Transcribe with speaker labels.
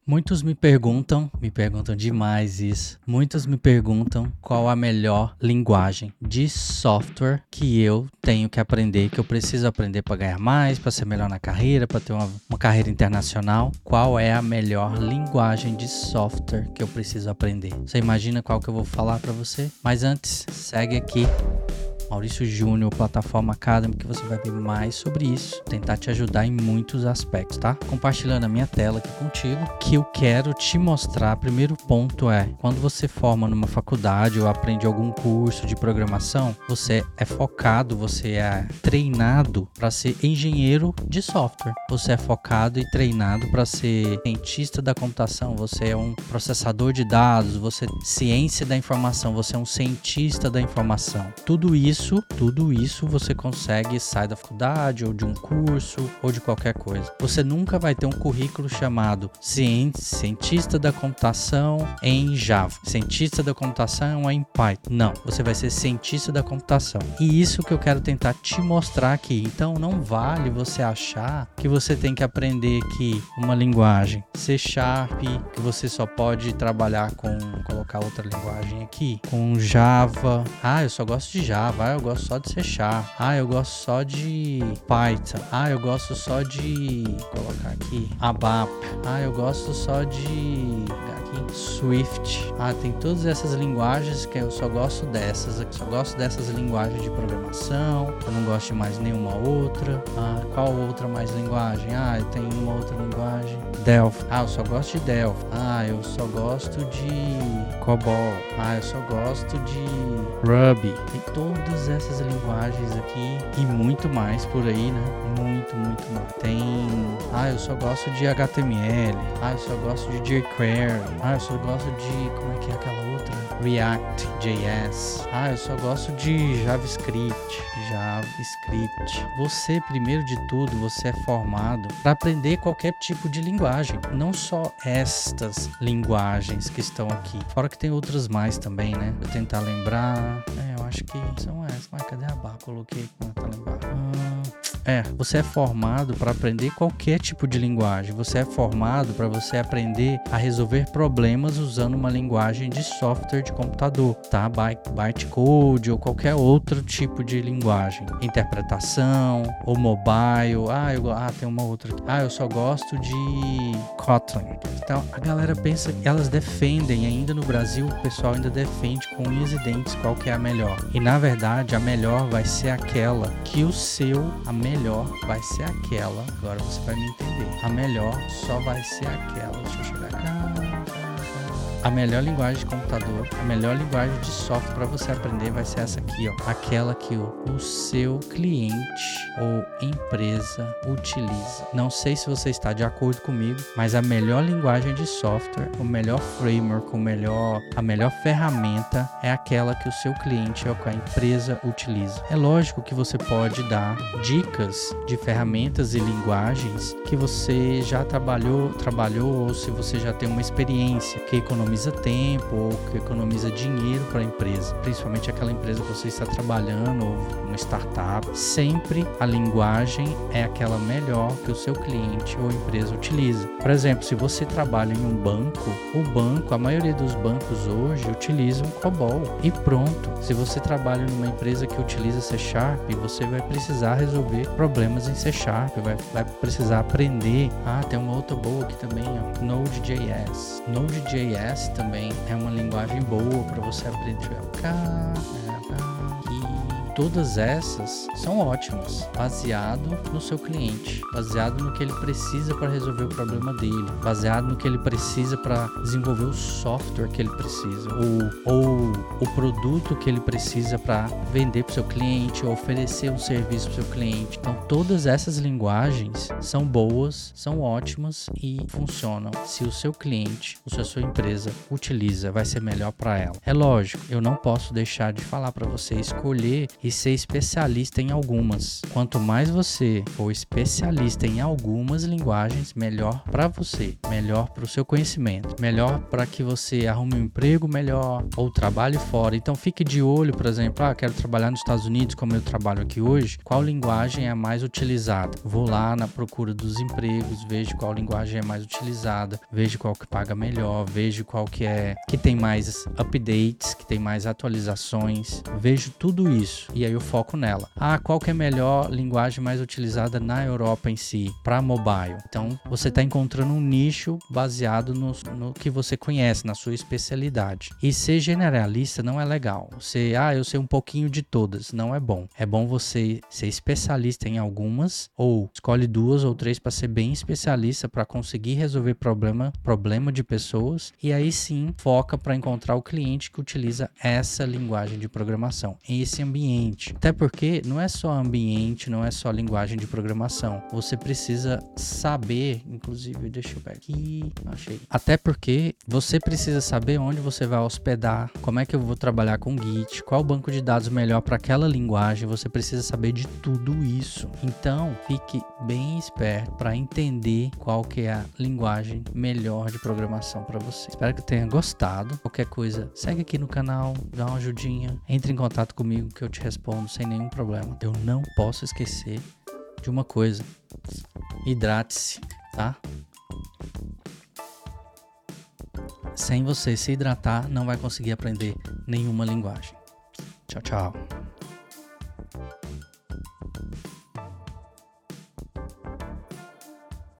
Speaker 1: Muitos me perguntam demais isso. Muitos me perguntam qual a melhor linguagem de software que eu tenho que aprender, que eu preciso aprender para ganhar mais, para ser melhor na carreira, para ter uma carreira internacional. Qual é a melhor linguagem de software que eu preciso aprender? Você imagina qual que eu vou falar para você? Mas antes, segue aqui. Maurício Júnior, Plataforma Academy, que você vai ver mais sobre isso, tentar te ajudar em muitos aspectos, tá? Compartilhando a minha tela aqui contigo, que eu quero te mostrar. Primeiro ponto é, quando você forma numa faculdade ou aprende algum curso de programação, você é focado, você é treinado para ser engenheiro de software. Você é focado e treinado para ser cientista da computação, você é um processador de dados, você é ciência da informação, você é um cientista da informação. Tudo isso você consegue sair da faculdade ou de um curso ou de qualquer coisa. Você nunca vai ter um currículo chamado cientista da computação em Java, cientista da computação em Python. Não, você vai ser cientista da computação. E isso que eu quero tentar te mostrar aqui. Então não vale você achar que você tem que aprender aqui uma linguagem C#, que você só pode trabalhar com, colocar outra linguagem aqui, com Java. Eu só gosto de Java. Eu gosto só de C#. Eu gosto só de Python. Eu gosto só de, colocar aqui, ABAP. Eu gosto só de Swift. Tem todas essas linguagens que eu só gosto dessas. Eu só gosto dessas linguagens de programação. Eu não gosto de mais nenhuma outra. Qual outra mais linguagem? Eu tenho uma outra linguagem. Delphi. Eu só gosto de Delphi. Eu só gosto de COBOL. Eu só gosto de Ruby. Tem todas essas linguagens aqui e muito mais por aí, né? Muito mais. Tem... eu só gosto de HTML. Eu só gosto de jQuery. Eu só gosto de... como é que é aquela outra? React.js. Eu só gosto de JavaScript. Você, primeiro de tudo, você é formado para aprender qualquer tipo de linguagem. Não só estas linguagens que estão aqui. Fora que tem outras mais também, né? Vou tentar lembrar... eu acho que são essas. Cadê a barra? Coloquei aqui pra lembrar. Você é formado para aprender qualquer tipo de linguagem. Você é formado para você aprender a resolver problemas usando uma linguagem de software de computador, tá? Bytecode ou qualquer outro tipo de linguagem. Interpretação ou mobile. Tem uma outra aqui. Eu só gosto de Kotlin. Então, a galera pensa que elas defendem, ainda no Brasil, o pessoal ainda defende com unhas e dentes qual que é a melhor. E, na verdade, a melhor vai ser aquela que a melhor vai ser aquela, agora você vai me entender, a melhor só vai ser aquela, deixa eu chegar cá. A melhor linguagem de computador, a melhor linguagem de software para você aprender vai ser essa aqui, aquela que o seu cliente ou empresa utiliza. Não sei se você está de acordo comigo, mas a melhor linguagem de software, o melhor framework, a melhor ferramenta é aquela que o seu cliente ou a empresa utiliza. É lógico que você pode dar dicas de ferramentas e linguagens que você já trabalhou ou se você já tem uma experiência que economiza tempo ou que economiza dinheiro para a empresa, principalmente aquela empresa que você está trabalhando ou uma startup. Sempre a linguagem é aquela melhor que o seu cliente ou empresa utiliza. Por exemplo, se você trabalha em um banco, a maioria dos bancos hoje utilizam COBOL e pronto. Se você trabalha numa empresa que utiliza C#, você vai precisar resolver problemas em C#, vai precisar aprender. Tem uma outra boa aqui também, Node.js. Node.js também é uma linguagem boa para você aprender. Todas essas são ótimas, baseado no seu cliente, baseado no que ele precisa para resolver o problema dele, baseado no que ele precisa para desenvolver o software que ele precisa, ou o produto que ele precisa para vender para o seu cliente, ou oferecer um serviço para o seu cliente. Então, todas essas linguagens são boas, são ótimas e funcionam. Se o seu cliente, se a sua empresa utiliza, vai ser melhor para ela. É lógico, eu não posso deixar de falar para você escolher e ser especialista em algumas. Quanto mais você for especialista em algumas linguagens, melhor para você, melhor para o seu conhecimento, melhor para que você arrume um emprego melhor ou trabalhe fora. Então fique de olho, por exemplo, quero trabalhar nos Estados Unidos como eu trabalho aqui hoje, qual linguagem é a mais utilizada? Vou lá na procura dos empregos, vejo qual linguagem é mais utilizada, vejo qual que paga melhor, vejo qual que tem mais updates, que tem mais atualizações, vejo tudo isso e aí eu foco nela. Qual que é a melhor linguagem mais utilizada na Europa em si, para mobile? Então você está encontrando um nicho baseado no que você conhece, na sua especialidade. E ser generalista não é legal. Eu sei um pouquinho de todas, não é bom. É bom você ser especialista em algumas, ou escolhe 2 ou 3 para ser bem especialista, para conseguir resolver problema de pessoas, e aí sim foca para encontrar o cliente que utiliza essa linguagem de programação, esse ambiente. Até porque não é só ambiente, não é só linguagem de programação. Você precisa saber, inclusive, deixa eu ver aqui, achei. Até porque você precisa saber onde você vai hospedar, como é que eu vou trabalhar com Git, qual banco de dados melhor para aquela linguagem. Você precisa saber de tudo isso. Então, fique bem esperto para entender qual que é a linguagem melhor de programação para você. Espero que tenha gostado. Qualquer coisa, segue aqui no canal, dá uma ajudinha, entre em contato comigo que eu te respondo sem nenhum problema. Eu não posso esquecer de uma coisa: hidrate-se, tá? Sem você se hidratar, não vai conseguir aprender nenhuma linguagem. Tchau, tchau.